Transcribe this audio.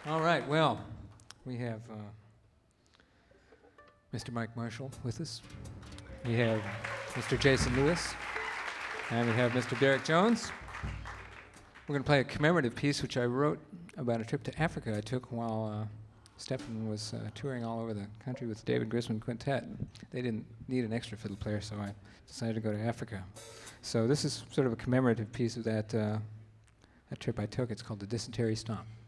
All right, well, we have Mr. Mike Marshall with us. We have Mr. Jason Lewis. And we have Mr. Derek Jones. We're going to play a commemorative piece which I wrote about a trip to Africa I took while Stephan was touring all over the country with the David Grisman Quintet. They didn't need an extra fiddle player, so I decided to go to Africa. So this is sort of a commemorative piece of that trip I took. It's called the Dysentery Stomp.